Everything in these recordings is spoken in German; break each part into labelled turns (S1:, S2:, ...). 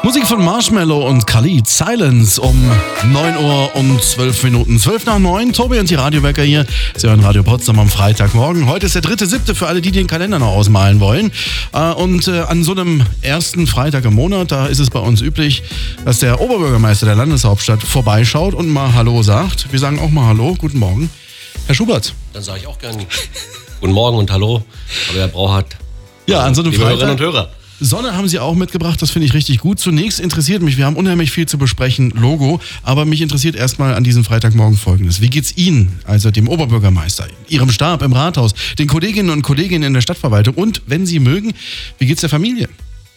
S1: Musik von Marshmello und Khalid, Silence um 9 Uhr und 12 Minuten. 12 nach 9, Tobi und die Radiowecker hier. Sie hören Radio Potsdam am Freitagmorgen. Heute ist der 3.7. für alle, die den Kalender noch ausmalen wollen. Und an so einem ersten Freitag im Monat, da ist es bei uns üblich, dass der Oberbürgermeister der Landeshauptstadt vorbeischaut und mal Hallo sagt. Wir sagen auch mal Hallo, guten Morgen. Herr Schubert.
S2: Dann sage ich auch gerne guten Morgen und Hallo. Aber Herr Brauchert,
S1: ja, an so einem
S2: liebe
S1: Freitag.
S2: Hörerinnen und Hörer.
S1: Sonne haben Sie auch mitgebracht, das finde ich richtig gut. Zunächst interessiert mich, wir haben unheimlich viel zu besprechen, Logo, aber mich interessiert erstmal an diesem Freitagmorgen Folgendes. Wie geht's Ihnen, also dem Oberbürgermeister, Ihrem Stab im Rathaus, den Kolleginnen und Kollegen in der Stadtverwaltung und, wenn Sie mögen, wie geht's der Familie?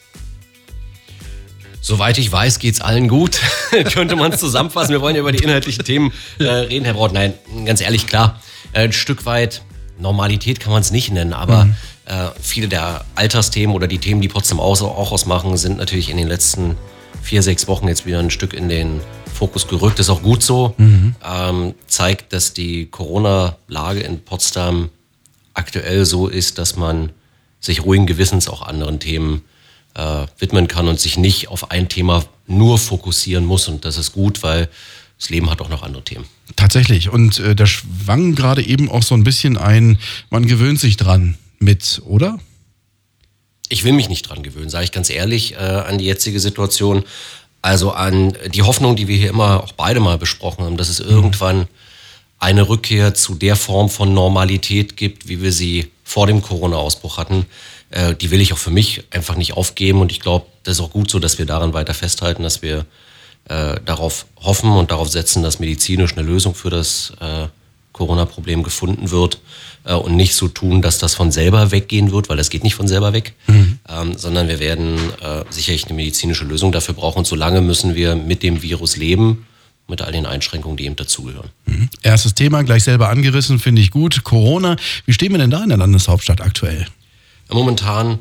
S2: Soweit ich weiß, geht's allen gut. Könnte man es zusammenfassen. Wir wollen ja über die inhaltlichen Themen reden, Herr Braut. Nein, ganz ehrlich, klar, ein Stück weit Normalität kann man es nicht nennen, aber viele der Alltagsthemen oder die Themen, die Potsdam auch ausmachen, sind natürlich in den letzten 4-6 Wochen jetzt wieder ein Stück in den Fokus gerückt. Ist auch gut so. Zeigt, dass die Corona-Lage in Potsdam aktuell so ist, dass man sich ruhigen Gewissens auch anderen Themen widmen kann und sich nicht auf ein Thema nur fokussieren muss. Und das ist gut, weil das Leben hat auch noch andere Themen.
S1: Tatsächlich. Und da schwang gerade eben auch so ein bisschen ein, man gewöhnt sich dran mit, oder?
S2: Ich will mich nicht dran gewöhnen, sage ich ganz ehrlich, an die jetzige Situation. Also an die Hoffnung, die wir hier immer auch beide mal besprochen haben, dass es irgendwann eine Rückkehr zu der Form von Normalität gibt, wie wir sie vor dem Corona-Ausbruch hatten. Die will ich auch für mich einfach nicht aufgeben. Und ich glaube, das ist auch gut so, dass wir daran weiter festhalten, dass wir darauf hoffen und darauf setzen, dass medizinisch eine Lösung für das Corona-Problem gefunden wird und nicht so tun, dass das von selber weggehen wird, weil das geht nicht von selber weg, sondern wir werden sicherlich eine medizinische Lösung dafür brauchen. Und solange müssen wir mit dem Virus leben, mit all den Einschränkungen, die eben dazugehören.
S1: Erstes Thema, gleich selber angerissen, finde ich gut. Corona, wie stehen wir denn da in der Landeshauptstadt aktuell?
S2: Momentan,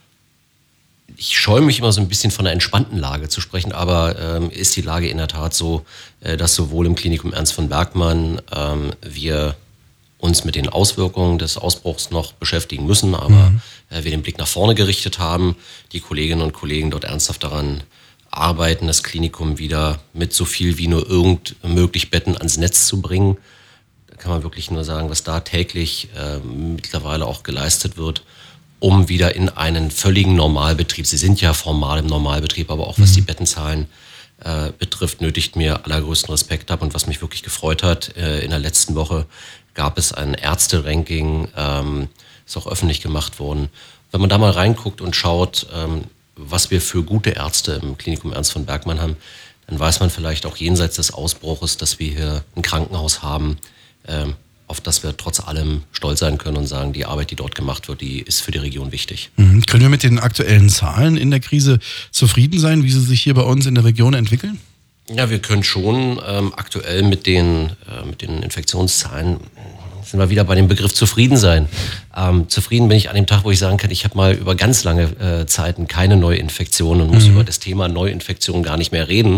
S2: ich scheue mich immer so ein bisschen von einer entspannten Lage zu sprechen, aber ist die Lage in der Tat so, dass sowohl im Klinikum Ernst von Bergmann wir uns mit den Auswirkungen des Ausbruchs noch beschäftigen müssen, aber wir den Blick nach vorne gerichtet haben, die Kolleginnen und Kollegen dort ernsthaft daran arbeiten, das Klinikum wieder mit so viel wie nur irgend möglich Betten ans Netz zu bringen. Da kann man wirklich nur sagen, was da täglich mittlerweile auch geleistet wird, um wieder in einen völligen Normalbetrieb. Sie sind ja formal im Normalbetrieb, aber auch was die Bettenzahlen betrifft, nötigt mir allergrößten Respekt ab. Und was mich wirklich gefreut hat, in der letzten Woche gab es ein Ärzte-Ranking, ist auch öffentlich gemacht worden. Wenn man da mal reinguckt und schaut, was wir für gute Ärzte im Klinikum Ernst von Bergmann haben, dann weiß man vielleicht auch jenseits des Ausbruches, dass wir hier ein Krankenhaus haben, auf das wir trotz allem stolz sein können und sagen, die Arbeit, die dort gemacht wird, die ist für die Region wichtig.
S1: Können wir mit den aktuellen Zahlen in der Krise zufrieden sein, wie sie sich hier bei uns in der Region entwickeln?
S2: Ja, wir können schon aktuell mit den Infektionszahlen, sind wir wieder bei dem Begriff zufrieden sein. Zufrieden bin ich an dem Tag, wo ich sagen kann, ich habe mal über ganz lange Zeiten keine Neuinfektion und muss über das Thema Neuinfektion gar nicht mehr reden.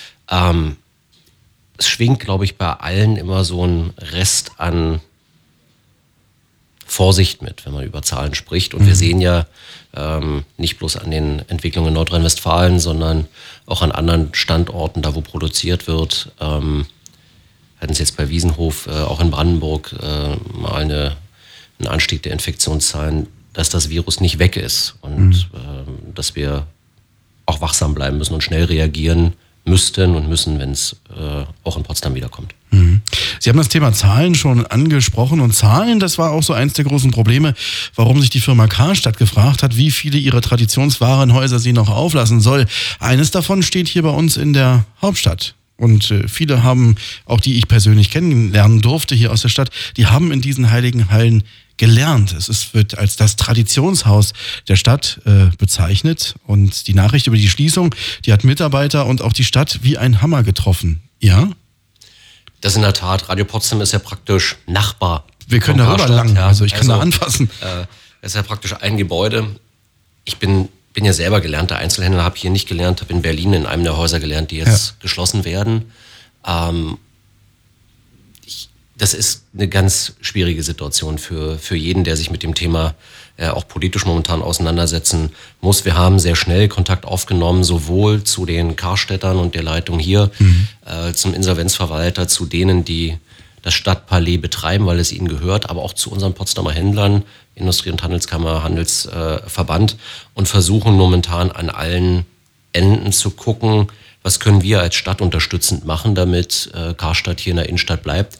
S2: Es schwingt, glaube ich, bei allen immer so ein Rest an Vorsicht mit, wenn man über Zahlen spricht. Und wir sehen ja nicht bloß an den Entwicklungen in Nordrhein-Westfalen, sondern auch an anderen Standorten, da wo produziert wird. Hatten es jetzt bei Wiesenhof, auch in Brandenburg, mal einen Anstieg der Infektionszahlen, dass das Virus nicht weg ist und dass wir auch wachsam bleiben müssen und schnell reagieren müssten und müssen, wenn es auch in Potsdam wiederkommt.
S1: Sie haben das Thema Zahlen schon angesprochen und Zahlen, das war auch so eins der großen Probleme, warum sich die Firma Karstadt gefragt hat, wie viele ihrer Traditionswarenhäuser sie noch auflassen soll. Eines davon steht hier bei uns in der Hauptstadt. Und viele haben, auch die ich persönlich kennenlernen durfte hier aus der Stadt, die haben in diesen heiligen Hallen gelernt. Wird als das Traditionshaus der Stadt bezeichnet. Und die Nachricht über die Schließung, die hat Mitarbeiter und auch die Stadt wie ein Hammer getroffen. Ja?
S2: Das in der Tat. Radio Potsdam ist ja praktisch Nachbar.
S1: Wir können darüber lang, also ich kann da anfassen.
S2: Es ist ja praktisch ein Gebäude. Ich bin ja selber gelernter Einzelhändler, habe hier nicht gelernt, habe in Berlin in einem der Häuser gelernt, die jetzt geschlossen werden. das ist eine ganz schwierige Situation für jeden, der sich mit dem Thema auch politisch momentan auseinandersetzen muss. Wir haben sehr schnell Kontakt aufgenommen, sowohl zu den Karstädtern und der Leitung hier, zum Insolvenzverwalter, zu denen, die das Stadtpalais betreiben, weil es ihnen gehört, aber auch zu unseren Potsdamer Händlern, Industrie- und Handelskammer, Handelsverband, und versuchen momentan an allen Enden zu gucken, was können wir als Stadt unterstützend machen, damit Karstadt hier in der Innenstadt bleibt.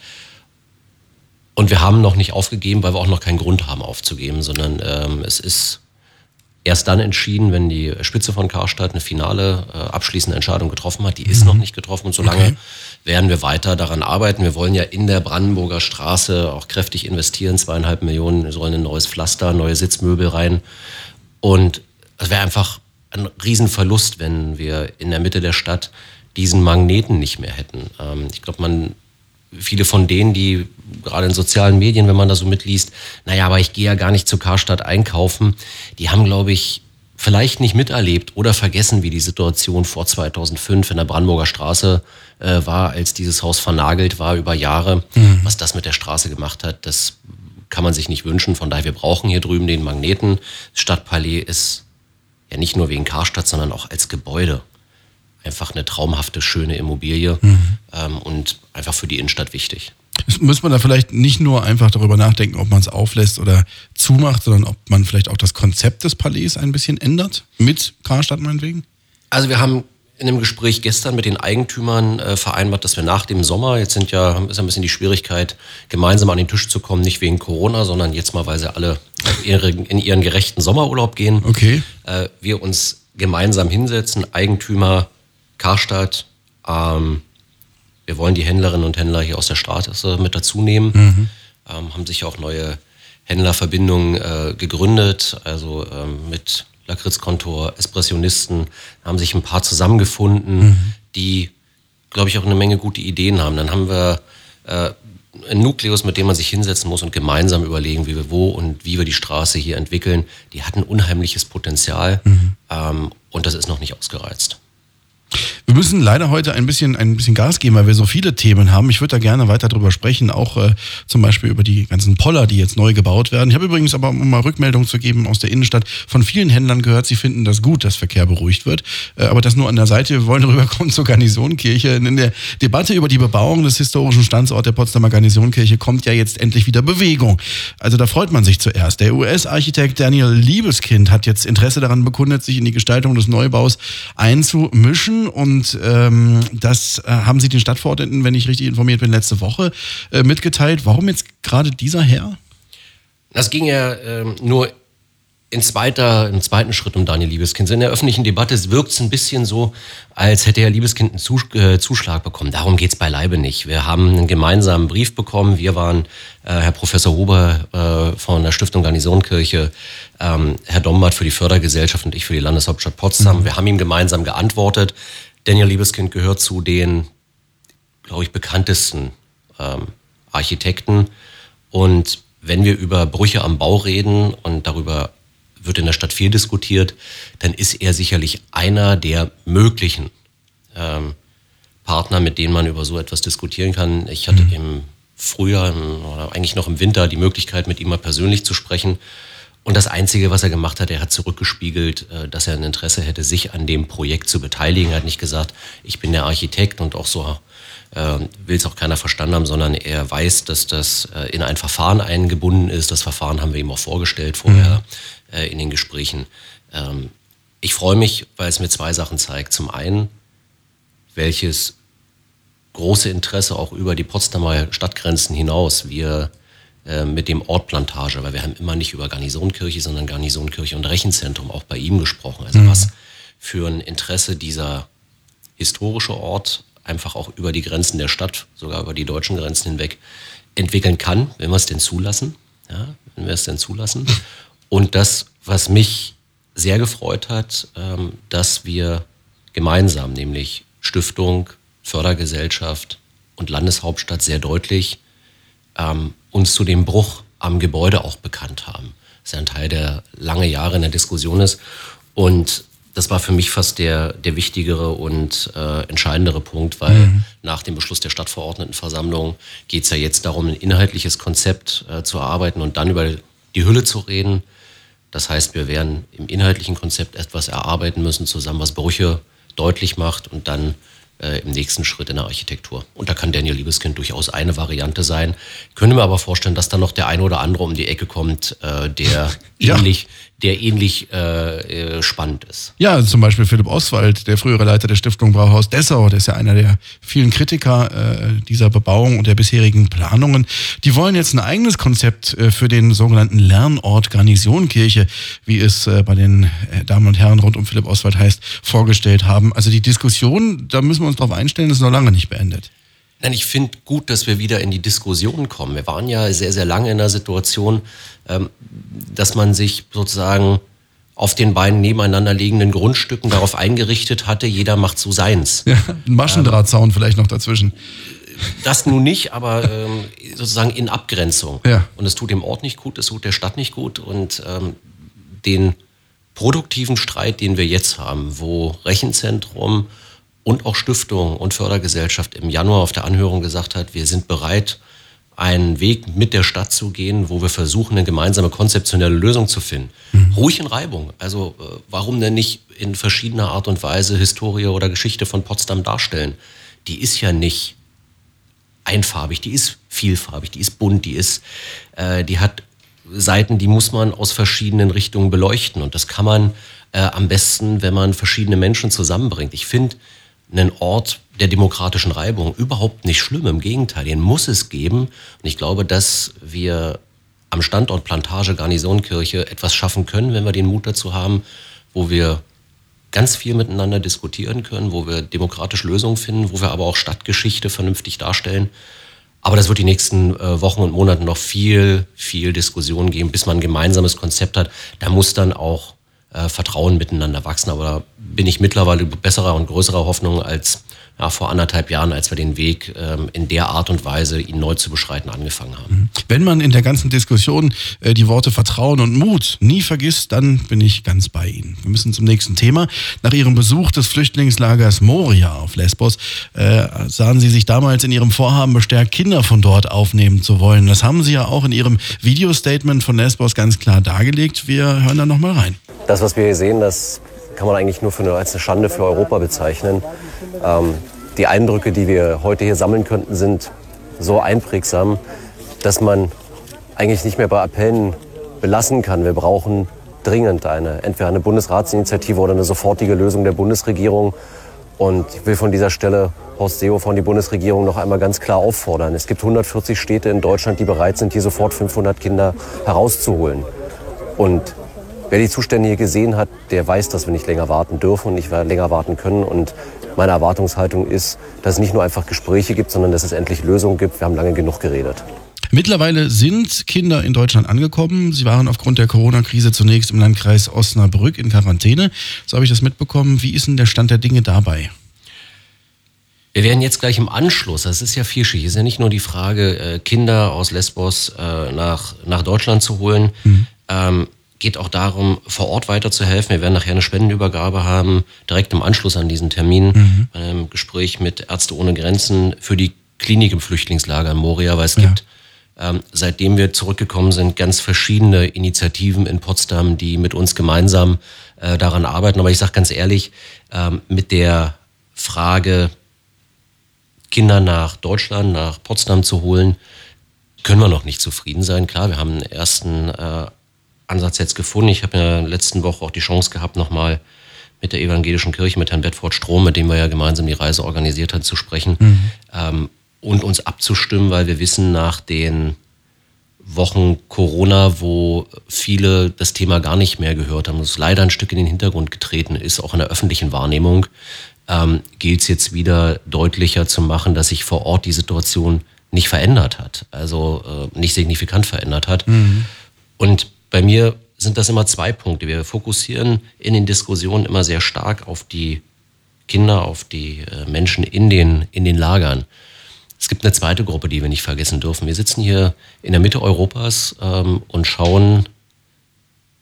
S2: Und wir haben noch nicht aufgegeben, weil wir auch noch keinen Grund haben aufzugeben, sondern es ist erst dann entschieden, wenn die Spitze von Karstadt eine finale, abschließende Entscheidung getroffen hat. Die ist noch nicht getroffen und solange werden wir weiter daran arbeiten. Wir wollen ja in der Brandenburger Straße auch kräftig investieren, 2,5 Millionen, sollen ein neues Pflaster, neue Sitzmöbel rein. Und es wäre einfach ein Riesenverlust, wenn wir in der Mitte der Stadt diesen Magneten nicht mehr hätten. Ich glaube, viele von denen, die gerade in sozialen Medien, wenn man da so mitliest, naja, aber ich gehe ja gar nicht zu Karstadt einkaufen, die haben, glaube ich, vielleicht nicht miterlebt oder vergessen, wie die Situation vor 2005 in der Brandenburger Straße war, als dieses Haus vernagelt war über Jahre. Was das mit der Straße gemacht hat, das kann man sich nicht wünschen. Von daher, wir brauchen hier drüben den Magneten. Das Stadtpalais ist ja nicht nur wegen Karstadt, sondern auch als Gebäude einfach eine traumhafte, schöne Immobilie und einfach für die Innenstadt wichtig.
S1: Muss man da vielleicht nicht nur einfach darüber nachdenken, ob man es auflässt oder zumacht, sondern ob man vielleicht auch das Konzept des Palais ein bisschen ändert? Mit Karstadt meinetwegen?
S2: Also wir haben in einem Gespräch gestern mit den Eigentümern vereinbart, dass wir nach dem Sommer, jetzt ist ja ein bisschen die Schwierigkeit, gemeinsam an den Tisch zu kommen, nicht wegen Corona, sondern jetzt mal, weil sie alle in ihren gerechten Sommerurlaub gehen.
S1: Okay.
S2: Wir uns gemeinsam hinsetzen, Eigentümer, Karstadt, wir wollen die Händlerinnen und Händler hier aus der Straße mit dazu nehmen, haben sich auch neue Händlerverbindungen gegründet, also mit Lakritzkontor, Espressionisten, haben sich ein paar zusammengefunden, die, glaube ich, auch eine Menge gute Ideen haben. Dann haben wir ein Nukleus, mit dem man sich hinsetzen muss und gemeinsam überlegen, wie wir wo und wie wir die Straße hier entwickeln. Die hat ein unheimliches Potenzial und das ist noch nicht ausgereizt.
S1: Wir müssen leider heute ein bisschen Gas geben, weil wir so viele Themen haben. Ich würde da gerne weiter drüber sprechen, auch zum Beispiel über die ganzen Poller, die jetzt neu gebaut werden. Ich habe übrigens aber, um mal Rückmeldung zu geben aus der Innenstadt, von vielen Händlern gehört, sie finden das gut, dass Verkehr beruhigt wird. Aber das nur an der Seite. Wir wollen rüberkommen zur Garnisonkirche. In der Debatte über die Bebauung des historischen Standorts der Potsdamer Garnisonkirche kommt ja jetzt endlich wieder Bewegung. Also da freut man sich zuerst. Der US-Architekt Daniel Libeskind hat jetzt Interesse daran bekundet, sich in die Gestaltung des Neubaus einzumischen. Und das haben sie den Stadtverordneten, wenn ich richtig informiert bin, letzte Woche mitgeteilt. Warum jetzt gerade dieser Herr?
S2: Das ging ja nur im zweiten Schritt um Daniel Libeskind. In der öffentlichen Debatte wirkt es ein bisschen so, als hätte Herr Libeskind einen Zuschlag bekommen. Darum geht es beileibe nicht. Wir haben einen gemeinsamen Brief bekommen. Wir waren Herr Professor Huber von der Stiftung Garnisonkirche, Herr Dombart für die Fördergesellschaft und ich für die Landeshauptstadt Potsdam. Wir haben ihm gemeinsam geantwortet. Daniel Libeskind gehört zu den, glaube ich, bekanntesten Architekten. Und wenn wir über Brüche am Bau reden, und darüber wird in der Stadt viel diskutiert, dann ist er sicherlich einer der möglichen Partner, mit denen man über so etwas diskutieren kann. Ich hatte im Frühjahr oder eigentlich noch im Winter die Möglichkeit, mit ihm mal persönlich zu sprechen. Und das Einzige, was er gemacht hat, er hat zurückgespiegelt, dass er ein Interesse hätte, sich an dem Projekt zu beteiligen. Er hat nicht gesagt, ich bin der Architekt und auch so will es auch keiner verstanden haben, sondern er weiß, dass das in ein Verfahren eingebunden ist. Das Verfahren haben wir ihm auch vorgestellt vorher in den Gesprächen. Ich freue mich, weil es mir zwei Sachen zeigt. Zum einen, welches große Interesse auch über die Potsdamer Stadtgrenzen hinaus wir mit dem Ort Plantage, weil wir haben immer nicht über Garnisonkirche, sondern Garnisonkirche und Rechenzentrum auch bei ihm gesprochen. Also was für ein Interesse dieser historische Ort einfach auch über die Grenzen der Stadt, sogar über die deutschen Grenzen hinweg entwickeln kann, wenn wir es denn zulassen. Ja, wenn wir es denn zulassen. Und das, was mich sehr gefreut hat, dass wir gemeinsam, nämlich Stiftung, Fördergesellschaft und Landeshauptstadt sehr deutlich uns zu dem Bruch am Gebäude auch bekannt haben. Das ist ja ein Teil, der lange Jahre in der Diskussion ist. Und Das war für mich fast der wichtigere und entscheidendere Punkt, weil nach dem Beschluss der Stadtverordnetenversammlung geht es ja jetzt darum, ein inhaltliches Konzept zu erarbeiten und dann über die Hülle zu reden. Das heißt, wir werden im inhaltlichen Konzept etwas erarbeiten müssen zusammen, was Brüche deutlich macht und dann im nächsten Schritt in der Architektur. Und da kann Daniel Liebeskind durchaus eine Variante sein. Ich könnte mir aber vorstellen, dass dann noch der eine oder andere um die Ecke kommt, der ähnlich spannend ist.
S1: Ja, zum Beispiel Philipp Oswald, der frühere Leiter der Stiftung Brauhaus Dessau, der ist ja einer der vielen Kritiker dieser Bebauung und der bisherigen Planungen. Die wollen jetzt ein eigenes Konzept für den sogenannten Lernort Garnisonkirche, wie es bei den Damen und Herren rund um Philipp Oswald heißt, vorgestellt haben. Also die Diskussion, da müssen wir uns drauf einstellen, ist noch lange nicht beendet.
S2: Nein, ich finde gut, dass wir wieder in die Diskussion kommen. Wir waren ja sehr, sehr lange in der Situation, dass man sich sozusagen auf den beiden nebeneinander liegenden Grundstücken darauf eingerichtet hatte, jeder macht so seins.
S1: Ja, ein Maschendrahtzaun vielleicht noch dazwischen.
S2: Das nun nicht, aber sozusagen in Abgrenzung.
S1: Ja.
S2: Und es tut dem Ort nicht gut, es tut der Stadt nicht gut. Und den produktiven Streit, den wir jetzt haben, wo Rechenzentrum und auch Stiftung und Fördergesellschaft im Januar auf der Anhörung gesagt hat, wir sind bereit, einen Weg mit der Stadt zu gehen, wo wir versuchen, eine gemeinsame konzeptionelle Lösung zu finden. Ruhig in Reibung. Also warum denn nicht in verschiedener Art und Weise Historie oder Geschichte von Potsdam darstellen? Die ist ja nicht einfarbig, die ist vielfarbig, die ist bunt, die hat Seiten, die muss man aus verschiedenen Richtungen beleuchten. Und das kann man am besten, wenn man verschiedene Menschen zusammenbringt. Ich finde einen Ort der demokratischen Reibung überhaupt nicht schlimm. Im Gegenteil, den muss es geben. Und ich glaube, dass wir am Standort Plantage Garnisonkirche etwas schaffen können, wenn wir den Mut dazu haben, wo wir ganz viel miteinander diskutieren können, wo wir demokratische Lösungen finden, wo wir aber auch Stadtgeschichte vernünftig darstellen. Aber das wird die nächsten Wochen und Monate noch viel Diskussion geben, bis man ein gemeinsames Konzept hat. Da muss dann auch Vertrauen miteinander wachsen. Aber da bin ich mittlerweile besserer und größerer Hoffnung als vor 1,5 Jahren, als wir den Weg in der Art und Weise, ihn neu zu beschreiten, angefangen haben.
S1: Wenn man in der ganzen Diskussion die Worte Vertrauen und Mut nie vergisst, dann bin ich ganz bei Ihnen. Wir müssen zum nächsten Thema. Nach Ihrem Besuch des Flüchtlingslagers Moria auf Lesbos sahen Sie sich damals in Ihrem Vorhaben bestärkt, Kinder von dort aufnehmen zu wollen. Das haben Sie ja auch in Ihrem Video-Statement von Lesbos ganz klar dargelegt. Wir hören da nochmal rein.
S3: Das, was wir hier sehen, das kann man eigentlich nur als eine Schande für Europa bezeichnen. Die Eindrücke, die wir heute hier sammeln könnten, sind so einprägsam, dass man eigentlich nicht mehr bei Appellen belassen kann. Wir brauchen dringend entweder eine Bundesratsinitiative oder eine sofortige Lösung der Bundesregierung. Und ich will von dieser Stelle Horst Seehofer und die Bundesregierung noch einmal ganz klar auffordern. Es gibt 140 Städte in Deutschland, die bereit sind, hier sofort 500 Kinder herauszuholen. Und wer die Zustände hier gesehen hat, der weiß, dass wir nicht länger warten dürfen und nicht länger warten können. Und meine Erwartungshaltung ist, dass es nicht nur einfach Gespräche gibt, sondern dass es endlich Lösungen gibt. Wir haben lange genug geredet.
S1: Mittlerweile sind Kinder in Deutschland angekommen. Sie waren aufgrund der Corona-Krise zunächst im Landkreis Osnabrück in Quarantäne. So habe ich das mitbekommen. Wie ist denn der Stand der Dinge dabei?
S2: Wir werden jetzt gleich im Anschluss, das ist ja vielschichtig, es ist ja nicht nur die Frage, Kinder aus Lesbos nach Deutschland zu holen, geht auch darum, vor Ort weiterzuhelfen. Wir werden nachher eine Spendenübergabe haben, direkt im Anschluss an diesen Termin, bei einem Gespräch mit Ärzte ohne Grenzen für die Klinik im Flüchtlingslager in Moria, weil es gibt, seitdem wir zurückgekommen sind, ganz verschiedene Initiativen in Potsdam, die mit uns gemeinsam daran arbeiten. Aber ich sage ganz ehrlich, mit der Frage, Kinder nach Deutschland, nach Potsdam zu holen, können wir noch nicht zufrieden sein. Klar, wir haben einen ersten Ansatz jetzt gefunden. Ich habe ja letzten Woche auch die Chance gehabt, nochmal mit der evangelischen Kirche, mit Herrn Bedford Strom, mit dem wir ja gemeinsam die Reise organisiert haben, zu sprechen und uns abzustimmen, weil wir wissen, nach den Wochen Corona, wo viele das Thema gar nicht mehr gehört haben, das leider ein Stück in den Hintergrund getreten ist, auch in der öffentlichen Wahrnehmung, gilt es jetzt wieder deutlicher zu machen, dass sich vor Ort die Situation nicht verändert hat, also nicht signifikant verändert hat. Und bei mir sind das immer 2 Punkte. Wir fokussieren in den Diskussionen immer sehr stark auf die Kinder, auf die Menschen in den Lagern. Es gibt eine zweite Gruppe, die wir nicht vergessen dürfen. Wir sitzen hier in der Mitte Europas und schauen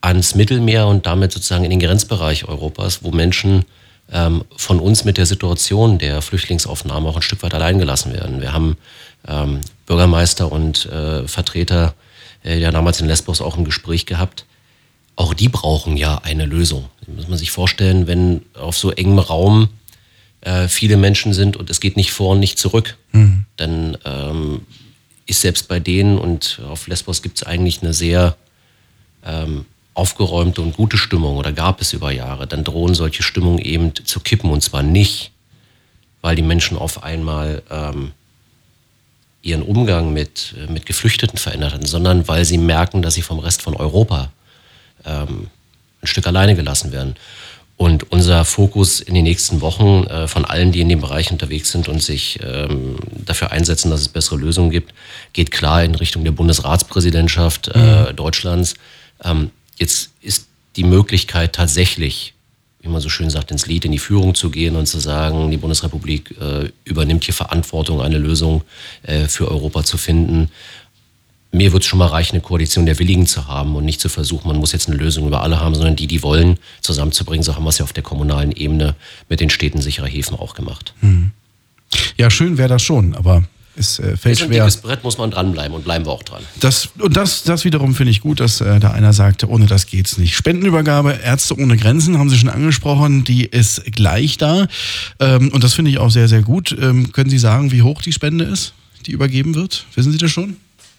S2: ans Mittelmeer und damit sozusagen in den Grenzbereich Europas, wo Menschen von uns mit der Situation der Flüchtlingsaufnahme auch ein Stück weit allein gelassen werden. Wir haben Bürgermeister und Vertreter ja damals in Lesbos auch ein Gespräch gehabt. Auch die brauchen ja eine Lösung. Das muss man sich vorstellen, wenn auf so engem Raum viele Menschen sind und es geht nicht vor und nicht zurück, dann ist selbst bei denen, und auf Lesbos gibt es eigentlich eine sehr aufgeräumte und gute Stimmung, oder gab es über Jahre, dann drohen solche Stimmungen eben zu kippen, und zwar nicht, weil die Menschen auf einmal ihren Umgang mit Geflüchteten verändert haben, sondern weil sie merken, dass sie vom Rest von Europa ein Stück alleine gelassen werden. Und unser Fokus in den nächsten Wochen von allen, die in dem Bereich unterwegs sind und sich dafür einsetzen, dass es bessere Lösungen gibt, geht klar in Richtung der Bundesratspräsidentschaft Deutschlands. Jetzt ist die Möglichkeit tatsächlich, wie man so schön sagt, ins Lied, in die Führung zu gehen und zu sagen, die Bundesrepublik übernimmt hier Verantwortung, eine Lösung für Europa zu finden. Mir wird es schon mal reichen, eine Koalition der Willigen zu haben und nicht zu versuchen, man muss jetzt eine Lösung über alle haben, sondern die wollen, zusammenzubringen. So haben wir es ja auf der kommunalen Ebene mit den Städten sicherer Häfen auch gemacht.
S1: Ja, schön wäre das schon, aber es fällt schwer.
S2: Ist ein dickes Brett, muss man dranbleiben, und bleiben wir auch dran.
S1: Das wiederum finde ich gut, dass da einer sagt, ohne das geht's nicht. Spendenübergabe, Ärzte ohne Grenzen, haben Sie schon angesprochen, die ist gleich da. Und das finde ich auch sehr, sehr gut. Können Sie sagen, wie hoch die Spende ist, die übergeben wird? Wissen Sie das schon?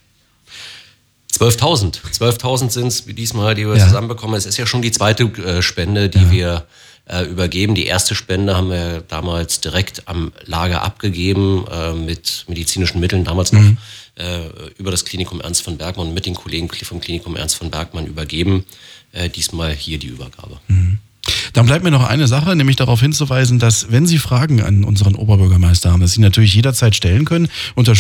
S2: 12.000. 12.000 sind es diesmal, die wir zusammenbekommen. Es ist ja schon die zweite Spende, die wir übergeben. Die erste Spende haben wir damals direkt am Lager abgegeben, mit medizinischen Mitteln, damals noch über das Klinikum Ernst von Bergmann und mit den Kollegen vom Klinikum Ernst von Bergmann übergeben. Diesmal hier die Übergabe.
S1: Dann bleibt mir noch eine Sache, nämlich darauf hinzuweisen, dass, wenn Sie Fragen an unseren Oberbürgermeister haben, dass Sie natürlich jederzeit stellen können unter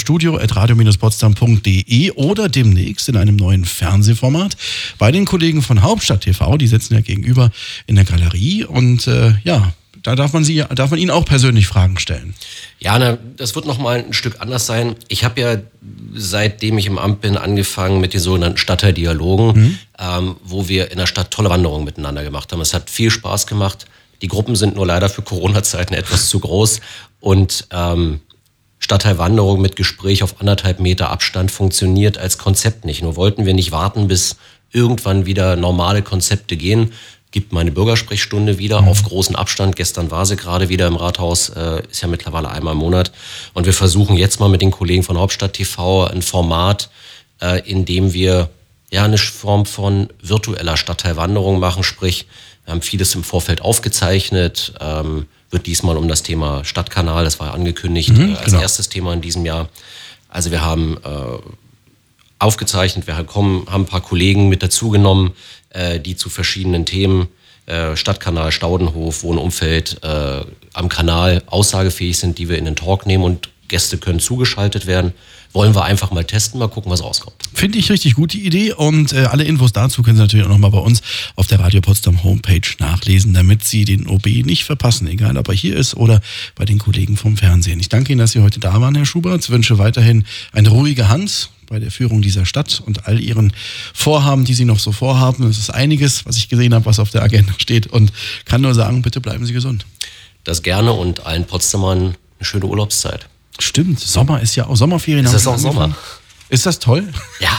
S1: studio@radio-potsdam.de oder demnächst in einem neuen Fernsehformat bei den Kollegen von Hauptstadt TV. Die sitzen ja gegenüber in der Galerie und da darf man Ihnen auch persönlich Fragen stellen.
S2: Ja, das wird nochmal ein Stück anders sein. Ich habe ja, seitdem ich im Amt bin, angefangen mit den sogenannten Stadtteildialogen, wo wir in der Stadt tolle Wanderungen miteinander gemacht haben. Es hat viel Spaß gemacht. Die Gruppen sind nur leider für Corona-Zeiten etwas zu groß. Und Stadtteilwanderung mit Gespräch auf 1,5 Meter Abstand funktioniert als Konzept nicht. Nur wollten wir nicht warten, bis irgendwann wieder normale Konzepte gehen. Gibt meine Bürgersprechstunde wieder auf großen Abstand. Gestern war sie gerade wieder im Rathaus, ist ja mittlerweile einmal im Monat. Und wir versuchen jetzt mal mit den Kollegen von Hauptstadt TV ein Format, in dem wir eine Form von virtueller Stadtteilwanderung machen. Sprich, wir haben vieles im Vorfeld aufgezeichnet, wird diesmal um das Thema Stadtkanal, das war angekündigt, als erstes Thema in diesem Jahr. Also wir haben aufgezeichnet, wir haben ein paar Kollegen mit dazugenommen, die zu verschiedenen Themen, Stadtkanal, Staudenhof, Wohnumfeld, am Kanal aussagefähig sind, die wir in den Talk nehmen, und Gäste können zugeschaltet werden. Wollen wir einfach mal testen, mal gucken, was rauskommt.
S1: Finde ich richtig gut, die Idee, und alle Infos dazu können Sie natürlich auch nochmal bei uns auf der Radio Potsdam Homepage nachlesen, damit Sie den OB nicht verpassen, egal ob er hier ist oder bei den Kollegen vom Fernsehen. Ich danke Ihnen, dass Sie heute da waren, Herr Schubert. Ich wünsche weiterhin eine ruhige Hand bei der Führung dieser Stadt und all Ihren Vorhaben, die Sie noch so vorhaben. Es ist einiges, was ich gesehen habe, was auf der Agenda steht, und kann nur sagen, bitte bleiben Sie gesund.
S2: Das gerne, und allen Potsdamern eine schöne Urlaubszeit.
S1: Stimmt, Sommer ist ja auch Sommerferien.
S2: Ist das auch Sommer?
S1: Ist das toll?
S2: Ja.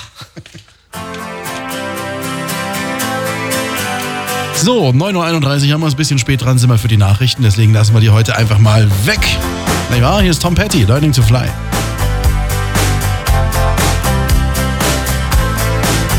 S1: So, 9.31 Uhr, haben wir uns ein bisschen spät dran, sind wir für die Nachrichten, deswegen lassen wir die heute einfach mal weg. Nicht wahr? Hier ist Tom Petty, Learning to Fly.